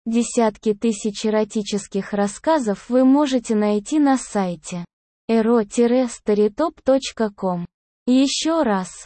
Десятки тысяч эротических рассказов вы можете найти на сайте ero-storytop.com. Еще раз,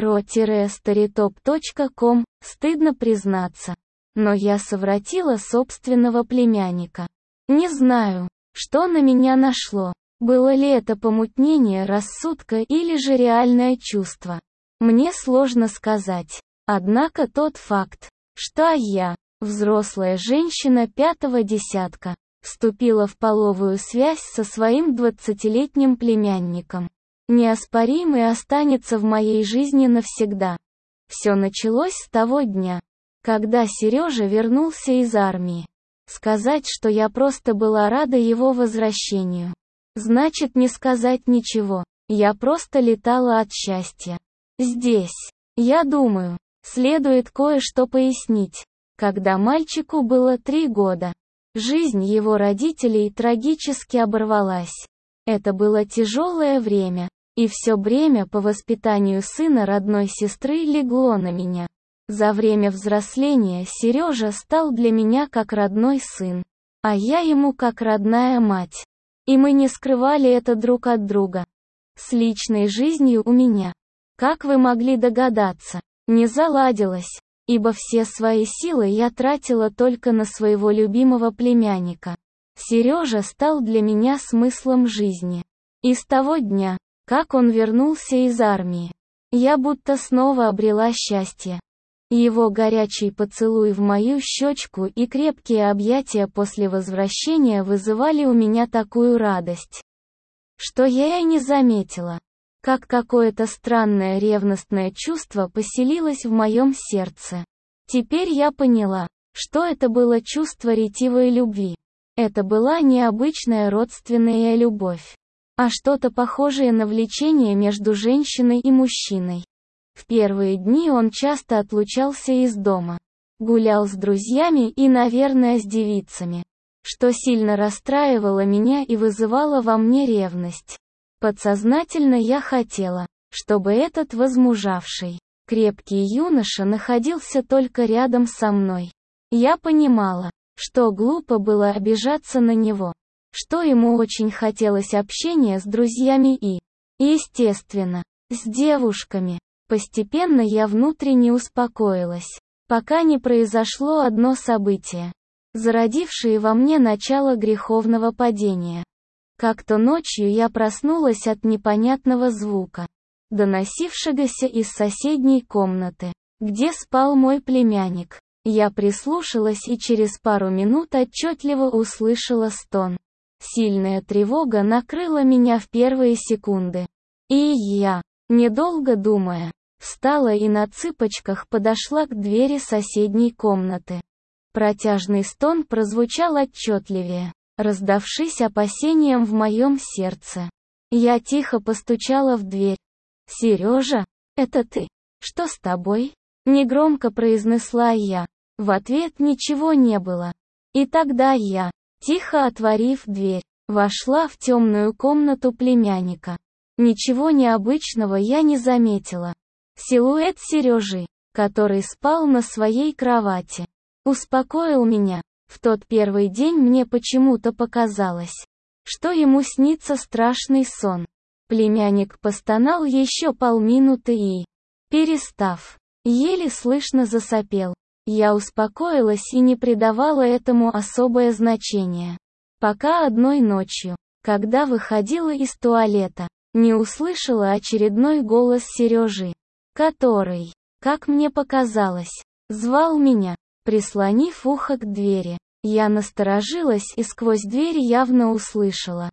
ero-storytop.com, стыдно признаться. Но я совратила собственного племянника. Не знаю, что на меня нашло. Было ли это помутнение рассудка или же реальное чувство? Мне сложно сказать. Однако тот факт, что я, взрослая женщина пятого десятка, вступила в половую связь со своим 20-летним племянником, неоспорим и останется в моей жизни навсегда. Все началось с того дня, когда Сережа вернулся из армии. Сказать, что я просто была рада его возвращению, значит не сказать ничего. Я просто летала от счастья. Здесь, я думаю, следует кое-что пояснить. Когда мальчику было 3 года, жизнь его родителей трагически оборвалась. Это было тяжелое время, и все бремя по воспитанию сына родной сестры легло на меня. За время взросления Сережа стал для меня как родной сын, а я ему как родная мать. И мы не скрывали это друг от друга. С личной жизнью у меня, как вы могли догадаться, не заладилось, ибо все свои силы я тратила только на своего любимого племянника. Сережа стал для меня смыслом жизни. И с того дня, как он вернулся из армии, я будто снова обрела счастье. Его горячий поцелуй в мою щечку и крепкие объятия после возвращения вызывали у меня такую радость, что я и не заметила, как какое-то странное ревностное чувство поселилось в моем сердце. Теперь я поняла, что это было чувство ретивой любви. Это была не обычная родственная любовь, а что-то похожее на влечение между женщиной и мужчиной. В первые дни он часто отлучался из дома, гулял с друзьями и, наверное, с девицами, что сильно расстраивало меня и вызывало во мне ревность. Подсознательно я хотела, чтобы этот возмужавший, крепкий юноша находился только рядом со мной. Я понимала, что глупо было обижаться на него, что ему очень хотелось общения с друзьями и, естественно, с девушками. Постепенно я внутренне успокоилась, пока не произошло одно событие, зародившее во мне начало греховного падения. Как-то ночью я проснулась от непонятного звука, доносившегося из соседней комнаты, где спал мой племянник. Я прислушалась и через пару минут отчетливо услышала стон. Сильная тревога накрыла меня в первые секунды. И я, недолго думая, встала и на цыпочках подошла к двери соседней комнаты. Протяжный стон прозвучал отчетливее, раздавшись опасением в моем сердце. Я тихо постучала в дверь. «Сережа, это ты? Что с тобой?» Негромко произнесла я. В ответ ничего не было. И тогда я, тихо отворив дверь, вошла в темную комнату племянника. Ничего необычного я не заметила. Силуэт Сережи, который спал на своей кровати, успокоил меня. В тот первый день мне почему-то показалось, что ему снится страшный сон. Племянник постонал еще полминуты и, перестав, еле слышно засопел. Я успокоилась и не придавала этому особое значение. Пока одной ночью, когда выходила из туалета, не услышала очередной голос Сережи, который, как мне показалось, звал меня. Прислонив ухо к двери, я насторожилась и сквозь дверь явно услышала: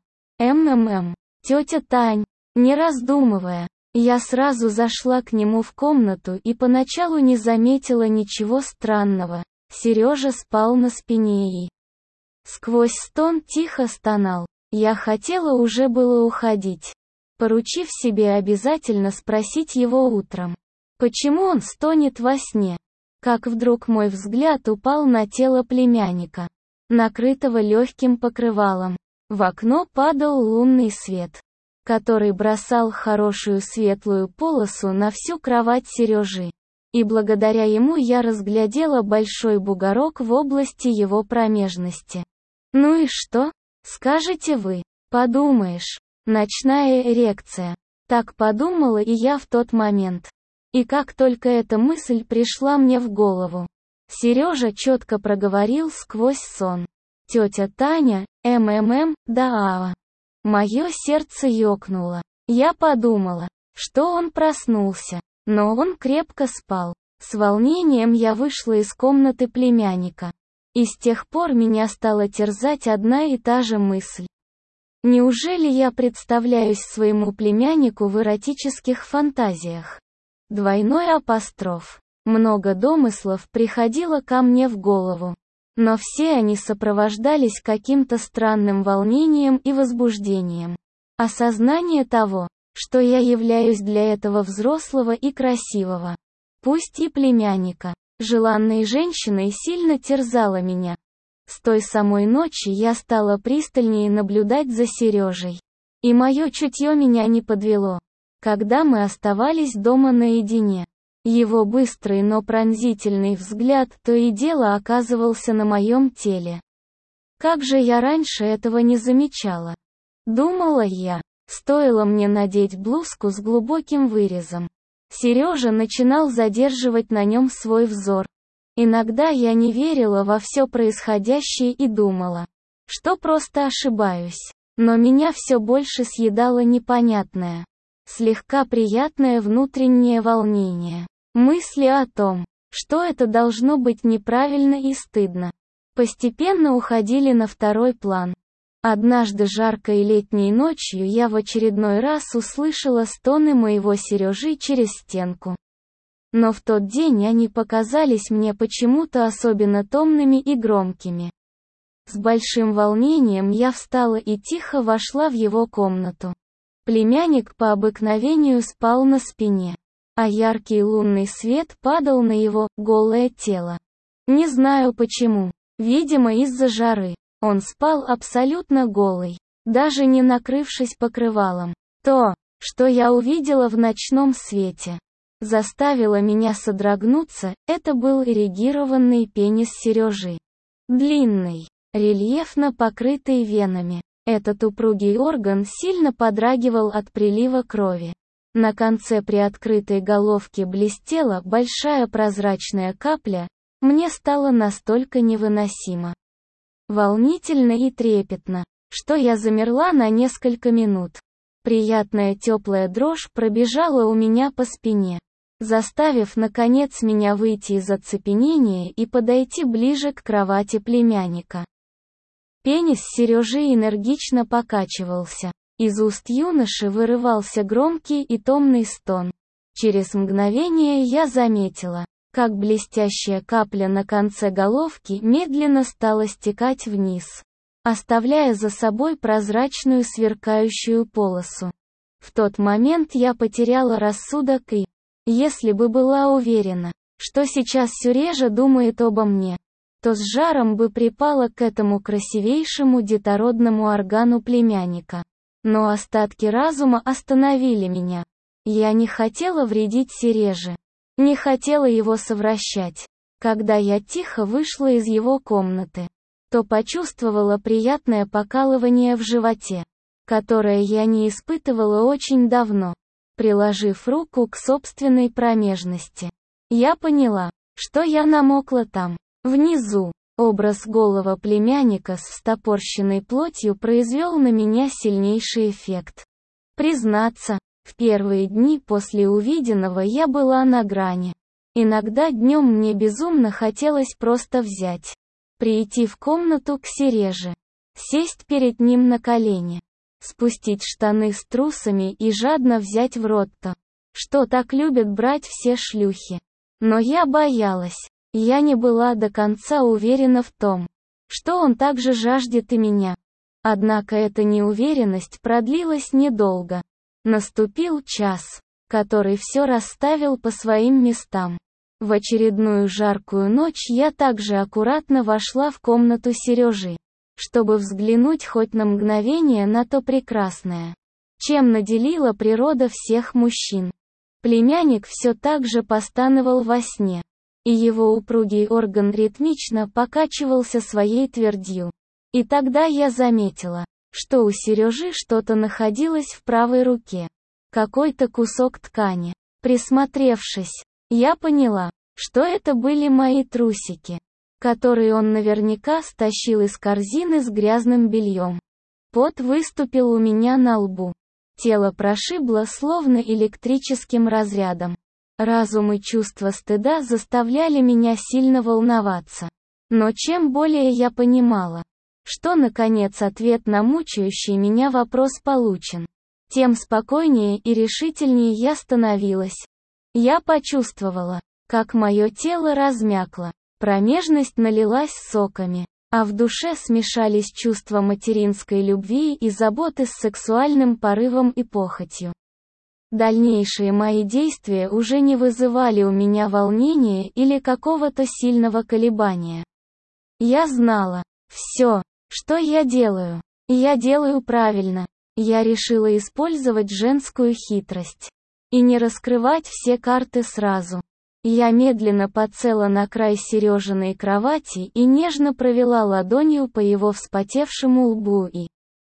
тетя Тань. Не раздумывая, я сразу зашла к нему в комнату и поначалу не заметила ничего странного. Сережа спал на спине и сквозь стон тихо стонал. Я хотела уже было уходить, поручив себе обязательно спросить его утром, почему он стонет во сне. Как вдруг мой взгляд упал на тело племянника, накрытого легким покрывалом. В окно падал лунный свет, который бросал хорошую светлую полосу на всю кровать Сережи. И благодаря ему я разглядела большой бугорок в области его промежности. Ну и что? Скажете вы. Подумаешь, ночная эрекция. Так подумала и я в тот момент. И как только эта мысль пришла мне в голову, Сережа четко проговорил сквозь сон. Тетя Таня, да. Мое сердце ёкнуло. Я подумала, что он проснулся, но он крепко спал. С волнением я вышла из комнаты племянника. И с тех пор меня стала терзать одна и та же мысль. Неужели я представляюсь своему племяннику в эротических фантазиях? Двойной апостроф. Много домыслов приходило ко мне в голову. Но все они сопровождались каким-то странным волнением и возбуждением. Осознание того, что я являюсь для этого взрослого и красивого, пусть и племянника, желанной женщиной, сильно терзало меня. С той самой ночи я стала пристальнее наблюдать за Сережей. И мое чутье меня не подвело. Когда мы оставались дома наедине, его быстрый, но пронзительный взгляд то и дело оказывался на моем теле. Как же я раньше этого не замечала? Думала я, стоило мне надеть блузку с глубоким вырезом. Сережа начинал задерживать на нем свой взор. Иногда я не верила во все происходящее и думала, что просто ошибаюсь. Но меня все больше съедало непонятное, слегка приятное внутреннее волнение. Мысли о том, что это должно быть неправильно и стыдно, постепенно уходили на второй план. Однажды жаркой летней ночью я в очередной раз услышала стоны моего Сережи через стенку. Но в тот день они показались мне почему-то особенно томными и громкими. С большим волнением я встала и тихо вошла в его комнату. Племянник по обыкновению спал на спине, а яркий лунный свет падал на его голое тело. Не знаю почему, видимо из-за жары. Он спал абсолютно голый, даже не накрывшись покрывалом. То, что я увидела в ночном свете, заставило меня содрогнуться. Это был эрегированный пенис Сережи. Длинный, рельефно покрытый венами. Этот упругий орган сильно подрагивал от прилива крови. На конце приоткрытой головки блестела большая прозрачная капля. Мне стало настолько невыносимо, волнительно и трепетно, что я замерла на несколько минут. Приятная теплая дрожь пробежала у меня по спине, заставив наконец меня выйти из оцепенения и подойти ближе к кровати племянника. Пенис Сережи энергично покачивался. Из уст юноши вырывался громкий и томный стон. Через мгновение я заметила, как блестящая капля на конце головки медленно стала стекать вниз, оставляя за собой прозрачную сверкающую полосу. В тот момент я потеряла рассудок и, если бы была уверена, что сейчас Сережа думает обо мне, то с жаром бы припала к этому красивейшему детородному органу племянника. Но остатки разума остановили меня. Я не хотела вредить Сереже. Не хотела его совращать. Когда я тихо вышла из его комнаты, то почувствовала приятное покалывание в животе, которое я не испытывала очень давно. Приложив руку к собственной промежности, я поняла, что я намокла там, внизу. Образ голого племянника с встопорщенной плотью произвел на меня сильнейший эффект. Признаться, в первые дни после увиденного я была на грани. Иногда днем мне безумно хотелось просто взять, прийти в комнату к Сереже, сесть перед ним на колени, спустить штаны с трусами и жадно взять в рот то, что так любят брать все шлюхи. Но я боялась. Я не была до конца уверена в том, что он также жаждет и меня. Однако эта неуверенность продлилась недолго. Наступил час, который все расставил по своим местам. В очередную жаркую ночь я также аккуратно вошла в комнату Сережи, чтобы взглянуть хоть на мгновение на то прекрасное, чем наделила природа всех мужчин. Племянник все так же постановал во сне, и его упругий орган ритмично покачивался своей твердью. И тогда я заметила, что у Сережи что-то находилось в правой руке. Какой-то кусок ткани. Присмотревшись, я поняла, что это были мои трусики, которые он наверняка стащил из корзины с грязным бельем. Пот выступил у меня на лбу. Тело прошибло словно электрическим разрядом. Разум и чувство стыда заставляли меня сильно волноваться. Но чем более я понимала, что наконец ответ на мучающий меня вопрос получен, тем спокойнее и решительнее я становилась. Я почувствовала, как мое тело размякло, промежность налилась соками, а в душе смешались чувства материнской любви и заботы с сексуальным порывом и похотью. Дальнейшие мои действия уже не вызывали у меня волнения или какого-то сильного колебания. Я знала, все, что я делаю правильно. Я решила использовать женскую хитрость и не раскрывать все карты сразу. Я медленно подсела на край Сережиной кровати и нежно провела ладонью по его вспотевшему лбу и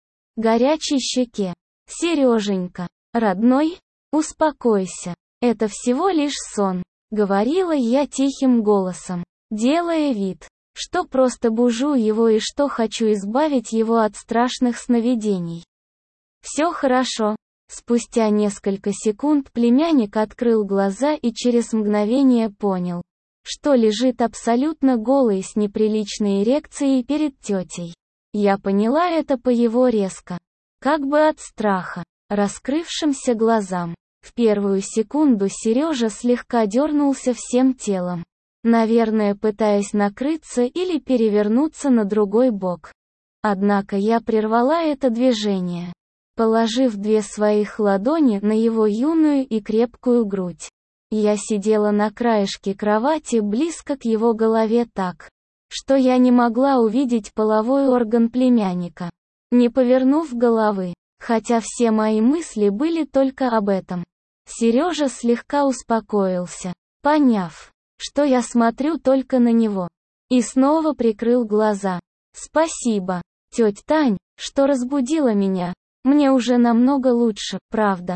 горячей щеке. «Сереженька, родной, успокойся. Это всего лишь сон», — говорила я тихим голосом, делая вид, что просто бужу его и что хочу избавить его от страшных сновидений. «Все хорошо». Спустя несколько секунд племянник открыл глаза и через мгновение понял, что лежит абсолютно голый с неприличной эрекцией перед тетей. Я поняла это по его резко, как бы от страха, раскрывшимся глазам. В первую секунду Сережа слегка дернулся всем телом, наверное, пытаясь накрыться или перевернуться на другой бок. Однако я прервала это движение, положив две своих ладони на его юную и крепкую грудь. Я сидела на краешке кровати близко к его голове так, что я не могла увидеть половой орган племянника, не повернув головы, хотя все мои мысли были только об этом. Сережа слегка успокоился, поняв, что я смотрю только на него, и снова прикрыл глаза. «Спасибо, тетя Тань, что разбудила меня. Мне уже намного лучше, правда».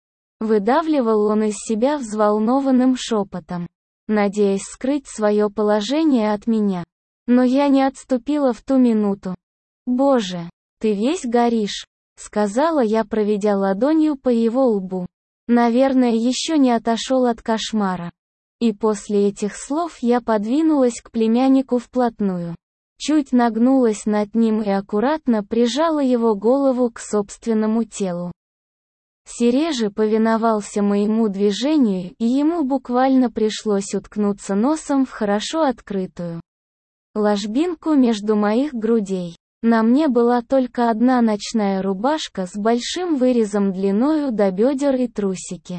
Выдавливал он из себя взволнованным шепотом, надеясь скрыть свое положение от меня. Но я не отступила в ту минуту. «Боже, ты весь горишь», — сказала я, проведя ладонью по его лбу. Наверное, еще не отошел от кошмара. И после этих слов я подвинулась к племяннику вплотную. Чуть нагнулась над ним и аккуратно прижала его голову к собственному телу. Сережа повиновался моему движению, и ему буквально пришлось уткнуться носом в хорошо открытую ложбинку между моих грудей. На мне была только одна ночная рубашка с большим вырезом длиною до бедер и трусики.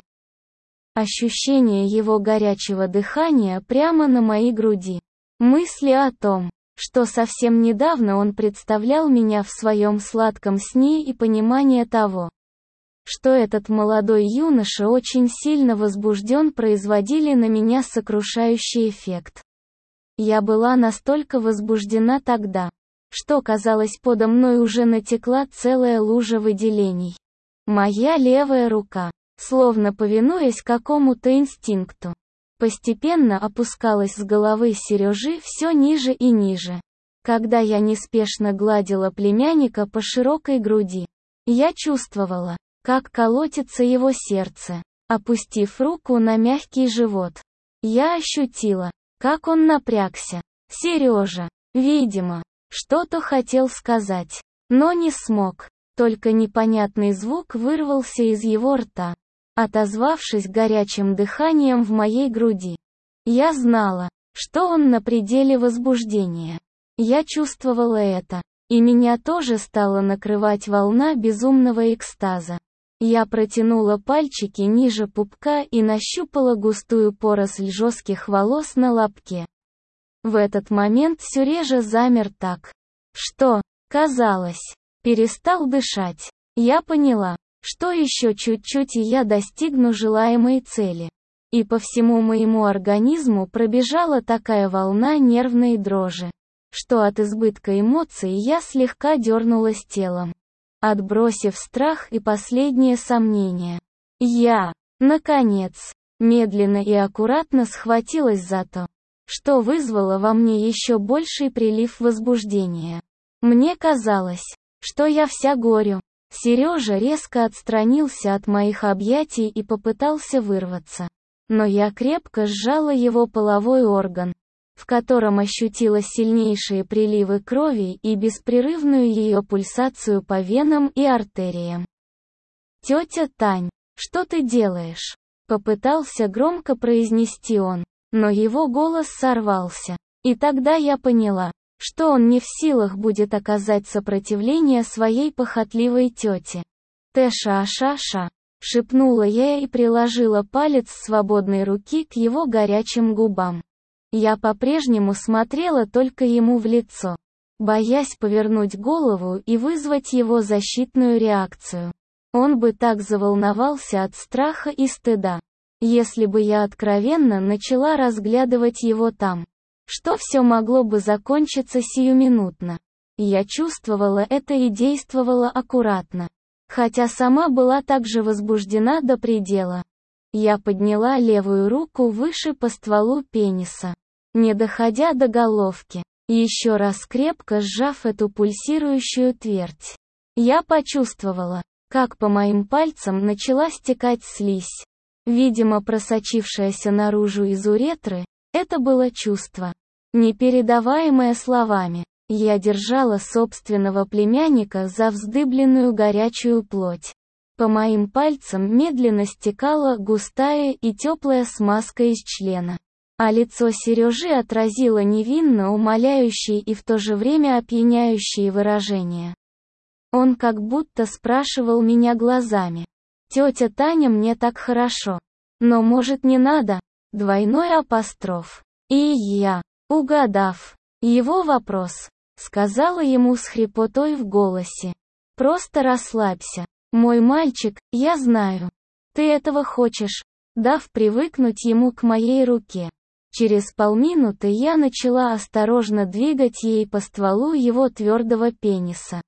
Ощущение его горячего дыхания прямо на моей груди. Мысли о том, что совсем недавно он представлял меня в своем сладком сне, и понимание того, что этот молодой юноша очень сильно возбужден, производили на меня сокрушающий эффект. Я была настолько возбуждена тогда, что, казалось, подо мной уже натекла целая лужа выделений. Моя левая рука, словно повинуясь какому-то инстинкту, постепенно опускалась с головы Сережи все ниже и ниже. Когда я неспешно гладила племянника по широкой груди, я чувствовала, как колотится его сердце. Опустив руку на мягкий живот, я ощутила, как он напрягся. Сережа, видимо, что-то хотел сказать, но не смог. Только непонятный звук вырвался из его рта, отозвавшись горячим дыханием в моей груди. Я знала, что он на пределе возбуждения. Я чувствовала это, и меня тоже стала накрывать волна безумного экстаза. Я протянула пальчики ниже пупка и нащупала густую поросль жестких волос на лобке. В этот момент Сережа замер так, что, казалось, перестал дышать. Я поняла, что еще чуть-чуть и я достигну желаемой цели. И по всему моему организму пробежала такая волна нервной дрожи, что от избытка эмоций я слегка дернулась телом, отбросив страх и последние сомнения. Я, наконец, медленно и аккуратно схватилась за то, что вызвало во мне еще больший прилив возбуждения. Мне казалось, что я вся горю. Сережа резко отстранился от моих объятий и попытался вырваться. Но я крепко сжала его половой орган, в котором ощутила сильнейшие приливы крови и беспрерывную ее пульсацию по венам и артериям. «Тетя Тань, что ты делаешь?» Попытался громко произнести он, но его голос сорвался. И тогда я поняла, что он не в силах будет оказать сопротивление своей похотливой тете. «Тэша-ша-ша», шепнула я и приложила палец свободной руки к его горячим губам. Я по-прежнему смотрела только ему в лицо, боясь повернуть голову и вызвать его защитную реакцию. Он бы так заволновался от страха и стыда, если бы я откровенно начала разглядывать его там, что все могло бы закончиться сиюминутно. Я чувствовала это и действовала аккуратно, хотя сама была также возбуждена до предела. Я подняла левую руку выше по стволу пениса, не доходя до головки, еще раз крепко сжав эту пульсирующую твердь. Я почувствовала, как по моим пальцам начала стекать слизь. Видимо, просочившаяся наружу из уретры, это было чувство, непередаваемое словами. Я держала собственного племянника за вздыбленную горячую плоть. По моим пальцам медленно стекала густая и теплая смазка из члена. А лицо Сережи отразило невинно умоляющие и в то же время опьяняющие выражения. Он как будто спрашивал меня глазами: «Тетя Таня, мне так хорошо. Но может не надо?» Двойной апостроф. И я, угадав его вопрос, сказала ему с хрипотой в голосе: «Просто расслабься, мой мальчик, я знаю. Ты этого хочешь», дав привыкнуть ему к моей руке. Через полминуты я начала осторожно двигать ей по стволу его твердого пениса.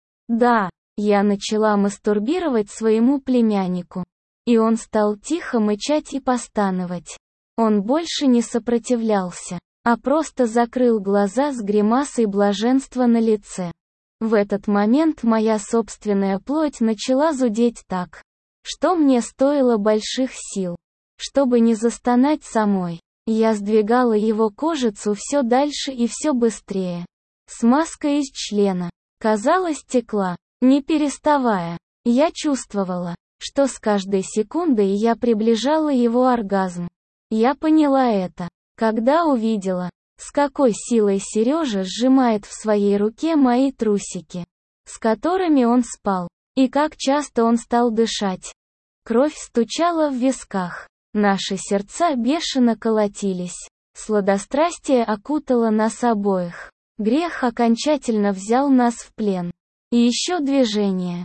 Да, я начала мастурбировать своему племяннику. И он стал тихо мычать и постановать. Он больше не сопротивлялся, а просто закрыл глаза с гримасой блаженства на лице. В этот момент моя собственная плоть начала зудеть так, что мне стоило больших сил, чтобы не застонать самой. Я сдвигала его кожицу все дальше и все быстрее. Смазка из члена, казалось, текла, не переставая. Я чувствовала, что с каждой секундой я приближала его оргазм. Я поняла это, когда увидела, с какой силой Сережа сжимает в своей руке мои трусики, с которыми он спал, и как часто он стал дышать. Кровь стучала в висках. Наши сердца бешено колотились. Сладострастие окутало нас обоих. Грех окончательно взял нас в плен. И еще движение.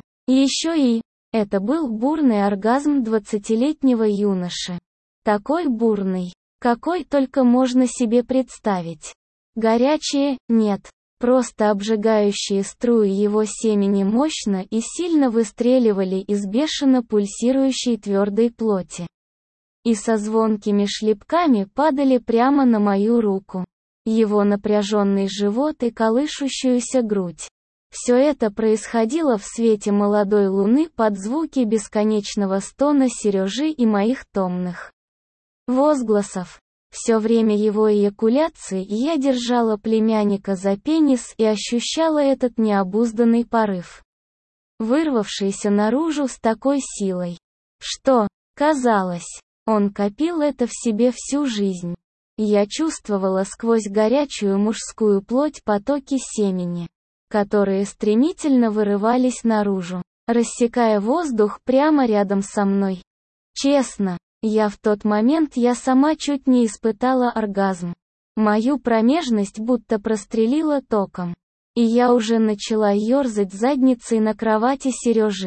Это был бурный оргазм 20-летнего юноши. Такой бурный, какой только можно себе представить. Горячие, нет, просто обжигающие струи его семени мощно и сильно выстреливали из бешено пульсирующей твердой плоти. И со звонкими шлепками падали прямо на мою руку. Его напряженный живот и колышущуюся грудь. Все это происходило в свете молодой луны под звуки бесконечного стона Сережи и моих томных возгласов. Все время его эякуляции я держала племянника за пенис и ощущала этот необузданный порыв, вырвавшийся наружу с такой силой, что, казалось, он копил это в себе всю жизнь. Я чувствовала сквозь горячую мужскую плоть потоки семени, которые стремительно вырывались наружу, рассекая воздух прямо рядом со мной. Честно, в тот момент я сама чуть не испытала оргазм. Мою промежность будто прострелила током. И я уже начала ерзать задницей на кровати Сережи.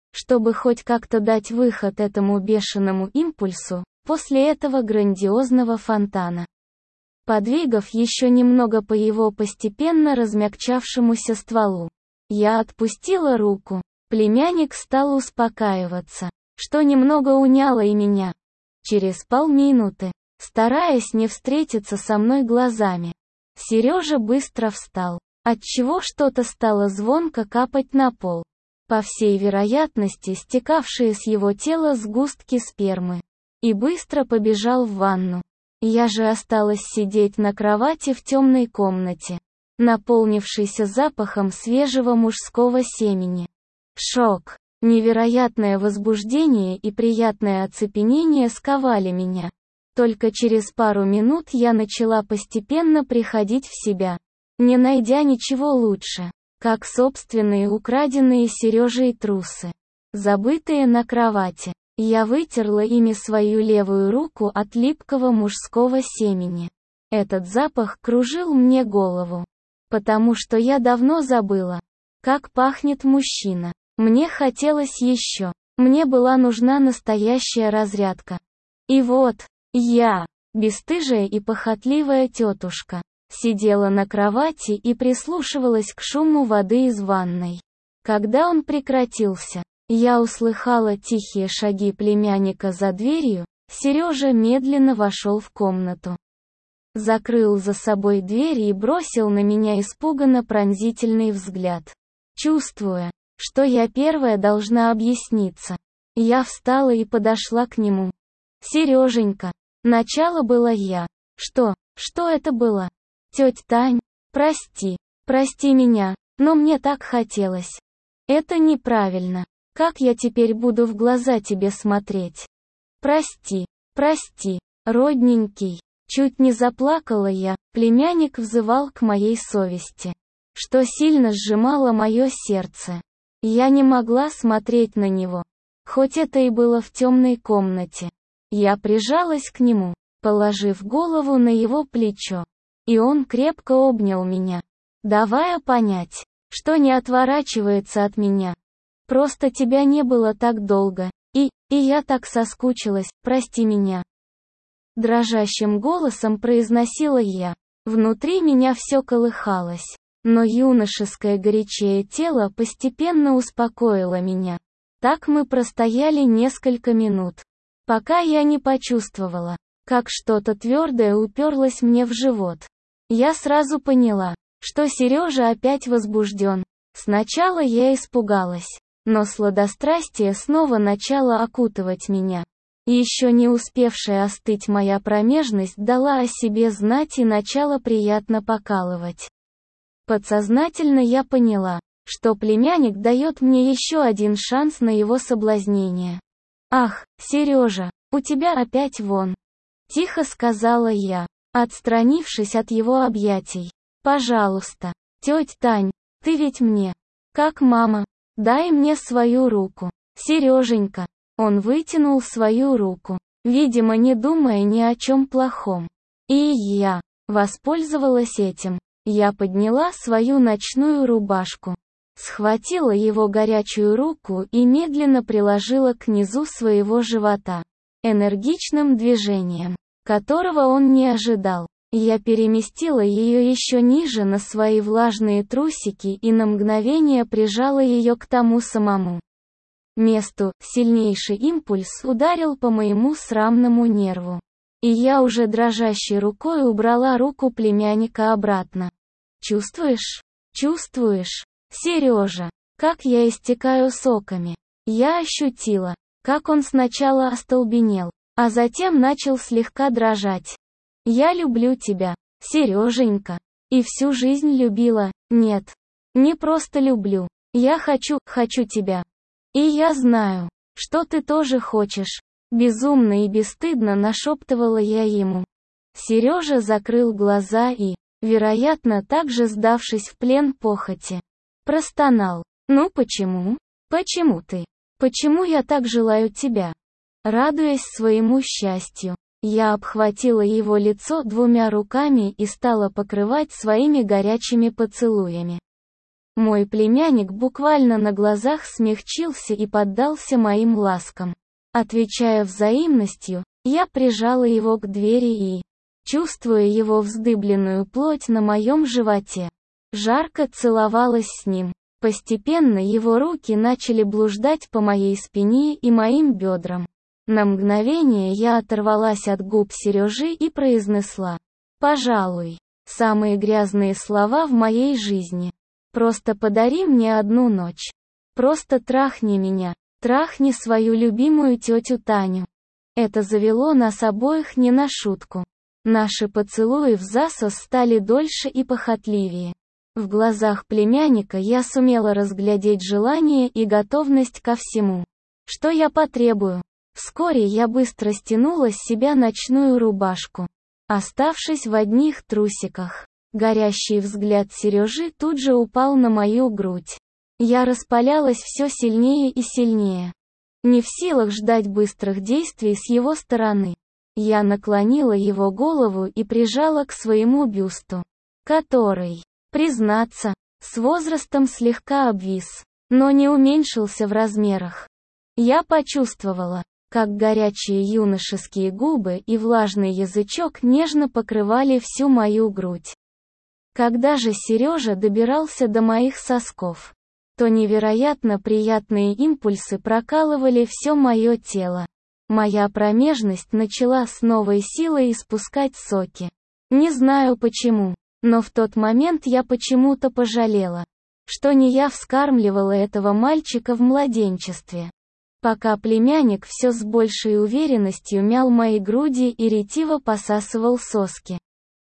чтобы хоть как-то дать выход этому бешеному импульсу, после этого грандиозного фонтана. Подвигав еще немного по его постепенно размягчавшемуся стволу, я отпустила руку. Племянник стал успокаиваться, что немного уняло и меня. Через полминуты, стараясь не встретиться со мной глазами, Сережа быстро встал, отчего что-то стало звонко капать на пол. По всей вероятности, стекавшие с его тела сгустки спермы. И быстро побежал в ванну. Я же осталась сидеть на кровати в темной комнате, наполнившейся запахом свежего мужского семени. Шок, невероятное возбуждение и приятное оцепенение сковали меня. Только через пару минут я начала постепенно приходить в себя, не найдя ничего лучше, как собственные украденные Сережей трусы, забытые на кровати. Я вытерла ими свою левую руку от липкого мужского семени. Этот запах кружил мне голову, потому что я давно забыла, как пахнет мужчина. Мне хотелось еще. Мне была нужна настоящая разрядка. И вот, я, бесстыжая и похотливая тетушка, сидела на кровати и прислушивалась к шуму воды из ванной. Когда он прекратился, я услыхала тихие шаги племянника за дверью. Сережа медленно вошел в комнату, закрыл за собой дверь и бросил на меня испуганно пронзительный взгляд. Чувствуя, что я первая должна объясниться, я встала и подошла к нему. «Сереженька, начало было я. Что это было? Тетя Тань, прости меня, но мне так хотелось. Это неправильно. Как я теперь буду в глаза тебе смотреть? Прости, родненький». Чуть не заплакала я. Племянник взывал к моей совести, что сильно сжимало мое сердце. Я не могла смотреть на него, хоть это и было в темной комнате. Я прижалась к нему, положив голову на его плечо, и он крепко обнял меня, давая понять, что не отворачивается от меня. Просто тебя не было так долго, и я так соскучилась, прости меня. Дрожащим голосом произносила я. Внутри меня все колыхалось, но юношеское горячее тело постепенно успокоило меня. Так мы простояли несколько минут, пока я не почувствовала, как что-то твердое уперлось мне в живот. Я сразу поняла, что Сережа опять возбужден. Сначала я испугалась, но сладострастие снова начало окутывать меня. Еще не успевшая остыть моя промежность дала о себе знать и начала приятно покалывать. Подсознательно я поняла, что племянник дает мне еще один шанс на его соблазнение. «Ах, Сережа, у тебя опять вон!» — тихо сказала я, отстранившись от его объятий. «Пожалуйста, тетя Тань, ты ведь мне, как мама, дай мне свою руку, Сереженька». Он вытянул свою руку, видимо, не думая ни о чем плохом. И я воспользовалась этим. Я подняла свою ночную рубашку, схватила его горячую руку и медленно приложила к низу своего живота. Энергичным движением, которого он не ожидал, я переместила ее еще ниже на свои влажные трусики и на мгновение прижала ее к тому самому месту. Сильнейший импульс ударил по моему срамному нерву, и я уже дрожащей рукой убрала руку племянника обратно. Чувствуешь, Сережа, как я истекаю соками? Я ощутила, как он сначала остолбенел, а затем начал слегка дрожать. Я люблю тебя, Сереженька, и всю жизнь любила. Нет, не просто люблю, я хочу тебя. И я знаю, что ты тоже хочешь. Безумно и бесстыдно нашептывала я ему. Сережа закрыл глаза и, вероятно, также сдавшись в плен похоти, простонал. «Ну почему? Почему ты? Почему я так желаю тебя?» Радуясь своему счастью, я обхватила его лицо двумя руками и стала покрывать своими горячими поцелуями. Мой племянник буквально на глазах смягчился и поддался моим ласкам. Отвечая взаимностью, я прижала его к двери и, чувствуя его вздыбленную плоть на моем животе, жарко целовалась с ним. Постепенно его руки начали блуждать по моей спине и моим бедрам. На мгновение я оторвалась от губ Сережи и произнесла: «Пожалуй, самые грязные слова в моей жизни. Просто подари мне одну ночь. Просто трахни меня, трахни свою любимую тетю Таню». Это завело нас обоих не на шутку. Наши поцелуи взасос стали дольше и похотливее. В глазах племянника я сумела разглядеть желание и готовность ко всему, что я потребую. Вскоре я быстро стянула с себя ночную рубашку, оставшись в одних трусиках. Горящий взгляд Сережи тут же упал на мою грудь. Я распалялась все сильнее и сильнее. Не в силах ждать быстрых действий с его стороны, я наклонила его голову и прижала к своему бюсту, который, признаться, с возрастом слегка обвис, но не уменьшился в размерах. Я почувствовала, как горячие юношеские губы и влажный язычок нежно покрывали всю мою грудь. Когда же Сережа добирался до моих сосков, то невероятно приятные импульсы прокалывали все мое тело. Моя промежность начала с новой силой испускать соки. Не знаю почему, но в тот момент я почему-то пожалела, что не я вскармливала этого мальчика в младенчестве. Пока племянник все с большей уверенностью мял мои груди и ретиво посасывал соски.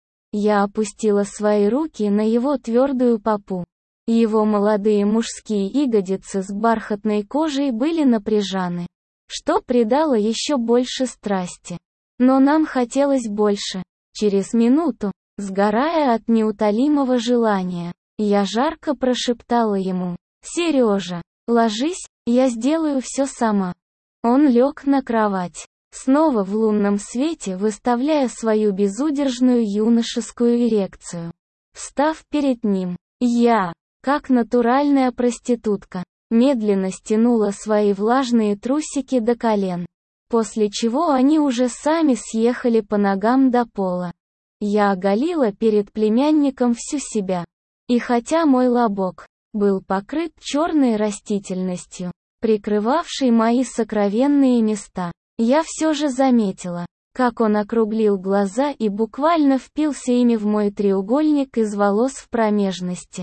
Я опустила свои руки на его твердую попу. Его молодые мужские ягодицы с бархатной кожей были напряжены, что придало еще больше страсти. Но нам хотелось больше. Через минуту, сгорая от неутолимого желания, я жарко прошептала ему: «Сережа, ложись, я сделаю все сама». Он лег на кровать, снова в лунном свете выставляя свою безудержную юношескую эрекцию. Встав перед ним, я, как натуральная проститутка, медленно стянула свои влажные трусики до колен, после чего они уже сами съехали по ногам до пола. Я оголила перед племянником всю себя. И хотя мой лобок был покрыт черной растительностью, прикрывавшей мои сокровенные места, я все же заметила, как он округлил глаза и буквально впился ими в мой треугольник из волос в промежности.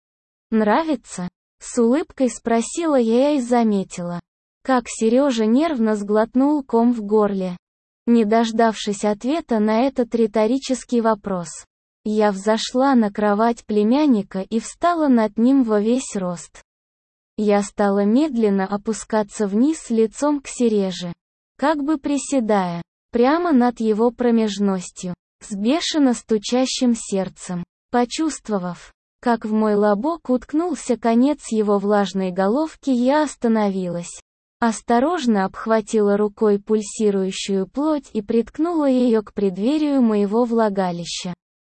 «Нравится?» — с улыбкой спросила я и заметила, как Сережа нервно сглотнул ком в горле. Не дождавшись ответа на этот риторический вопрос, я взошла на кровать племянника и встала над ним во весь рост. Я стала медленно опускаться вниз лицом к Сереже, как бы приседая, прямо над его промежностью, с бешено стучащим сердцем. Почувствовав, как в мой лобок уткнулся конец его влажной головки, я остановилась. Осторожно обхватила рукой пульсирующую плоть и приткнула ее к преддверию моего влагалища.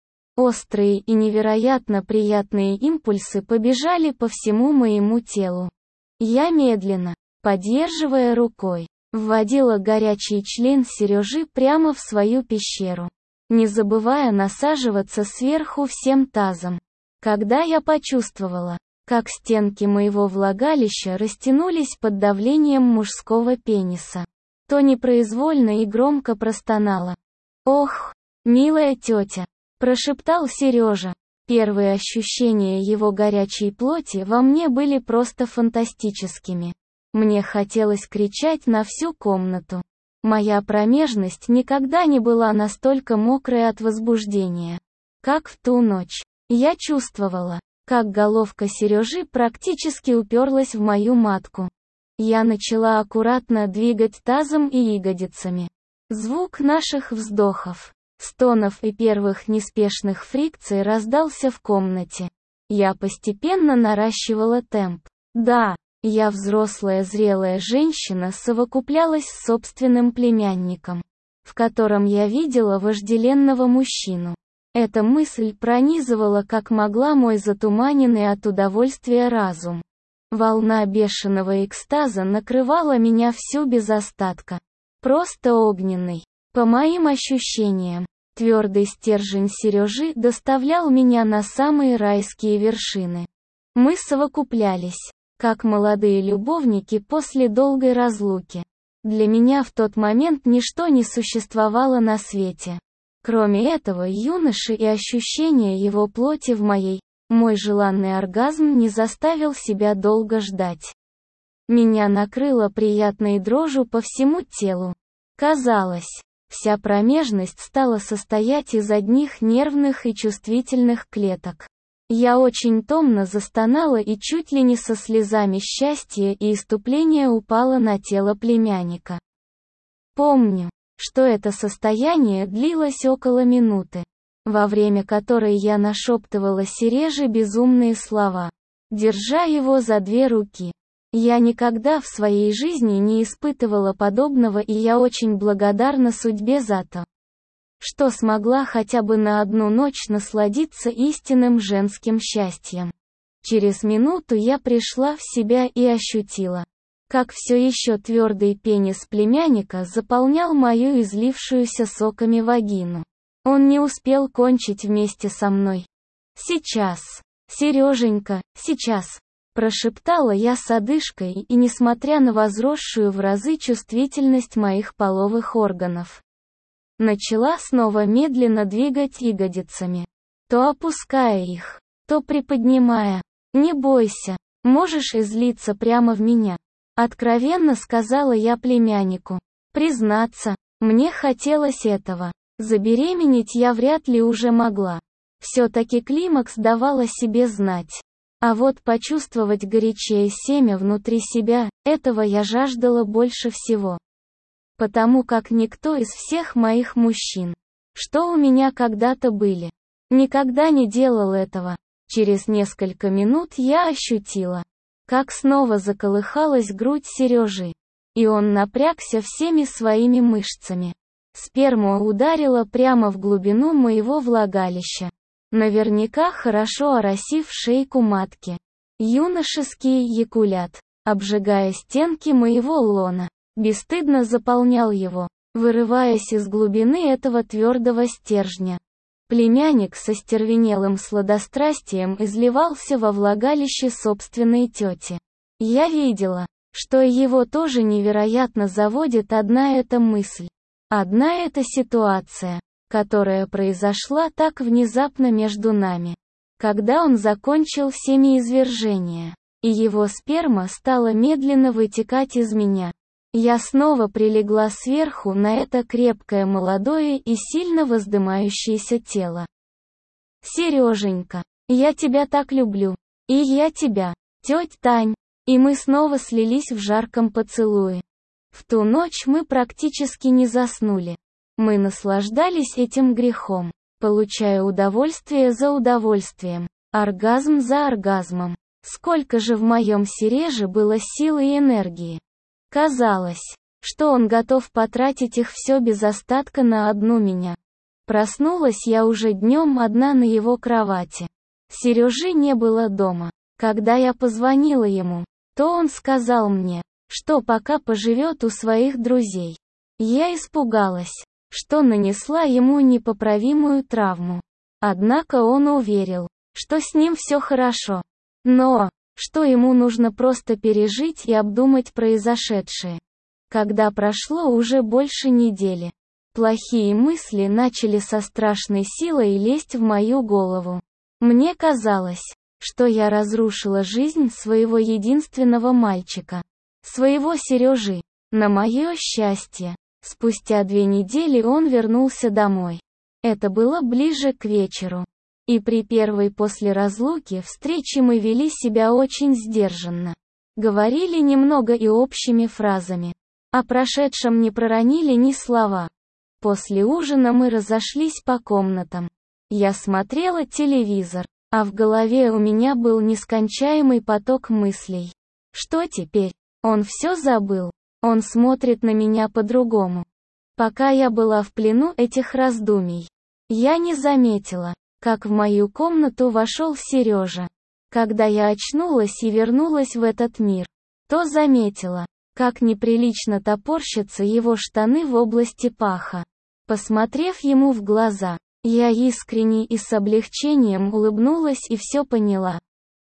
Острые и невероятно приятные импульсы побежали по всему моему телу. Я медленно, поддерживая рукой, вводила горячий член Сережи прямо в свою пещеру, не забывая насаживаться сверху всем тазом. Когда я почувствовала, как стенки моего влагалища растянулись под давлением мужского пениса, то непроизвольно и громко простонала. «Ох, милая тетя!» — прошептал Сережа. Первые ощущения его горячей плоти во мне были просто фантастическими. Мне хотелось кричать на всю комнату. Моя промежность никогда не была настолько мокрой от возбуждения, как в ту ночь. Я чувствовала, как головка Сережи практически уперлась в мою матку. Я начала аккуратно двигать тазом и ягодицами. Звук наших вздохов, стонов и первых неспешных фрикций раздался в комнате. Я постепенно наращивала темп. Да, я взрослая зрелая женщина совокуплялась с собственным племянником, в котором я видела вожделенного мужчину. Эта мысль пронизывала как могла мой затуманенный от удовольствия разум. Волна бешеного экстаза накрывала меня всю без остатка. Просто огненный. По моим ощущениям, твердый стержень Сережи доставлял меня на самые райские вершины. Мы совокуплялись, как молодые любовники после долгой разлуки. Для меня в тот момент ничто не существовало на свете. Кроме этого юноши и ощущения его плоти в моей, мой желанный оргазм не заставил себя долго ждать. Меня накрыло приятной дрожью по всему телу. Казалось, вся промежность стала состоять из одних нервных и чувствительных клеток. Я очень томно застонала и чуть ли не со слезами счастья и иступления упала на тело племянника. Помню, что это состояние длилось около минуты, во время которой я нашептывала Сереже безумные слова, держа его за две руки. Я никогда в своей жизни не испытывала подобного, и я очень благодарна судьбе за то, что смогла хотя бы на одну ночь насладиться истинным женским счастьем. Через минуту я пришла в себя и ощутила, как все еще твердый пенис племянника заполнял мою излившуюся соками вагину. Он не успел кончить вместе со мной. «Сейчас, Сереженька, сейчас», прошептала я с одышкой и, несмотря на возросшую в разы чувствительность моих половых органов, начала снова медленно двигать ягодицами, то опуская их, то приподнимая. «Не бойся, можешь излиться прямо в меня», откровенно сказала я племяннику. Признаться, мне хотелось этого. Забеременеть я вряд ли уже могла. Все-таки климакс давал о себе знать. А вот почувствовать горячее семя внутри себя, этого я жаждала больше всего. Потому как никто из всех моих мужчин, что у меня когда-то были, никогда не делал этого. Через несколько минут я ощутила, как снова заколыхалась грудь Сережи, и он напрягся всеми своими мышцами. Сперма ударила прямо в глубину моего влагалища, наверняка хорошо оросив шейку матки. Юношеский эякулят, обжигая стенки моего лона, бесстыдно заполнял его, вырываясь из глубины этого твердого стержня. Племянник со стервенелым сладострастием изливался во влагалище собственной тети. Я видела, что его тоже невероятно заводит одна эта мысль, одна эта ситуация, которая произошла так внезапно между нами. Когда он закончил семяизвержение, и его сперма стала медленно вытекать из меня, я снова прилегла сверху на это крепкое молодое и сильно воздымающееся тело. «Сереженька, я тебя так люблю. И я тебя, тёть Тань». И мы снова слились в жарком поцелуе. В ту ночь мы практически не заснули. Мы наслаждались этим грехом, получая удовольствие за удовольствием, оргазм за оргазмом. Сколько же в моем Сереже было силы и энергии. Казалось, что он готов потратить их все без остатка на одну меня. Проснулась я уже днем одна на его кровати. Сережи не было дома. Когда я позвонила ему, то он сказал мне, что пока поживет у своих друзей. Я испугалась, что нанесла ему непоправимую травму. Однако он уверил, что с ним все хорошо. Но, что ему нужно просто пережить и обдумать произошедшее. Когда прошло уже больше недели, плохие мысли начали со страшной силой лезть в мою голову. Мне казалось, что я разрушила жизнь своего единственного мальчика, своего Сережи. На мое счастье, спустя 2 недели он вернулся домой. Это было ближе к вечеру. И при первой после разлуки встрече мы вели себя очень сдержанно. Говорили немного и общими фразами. О прошедшем не проронили ни слова. После ужина мы разошлись по комнатам. Я смотрела телевизор, а в голове у меня был нескончаемый поток мыслей. Что теперь? Он все забыл. Он смотрит на меня по-другому. Пока я была в плену этих раздумий, Я не заметила, как в мою комнату вошел Сережа. Когда я очнулась и вернулась в этот мир, то заметила, как неприлично топорщатся его штаны в области паха. Посмотрев ему в глаза, я искренне и с облегчением улыбнулась и все поняла.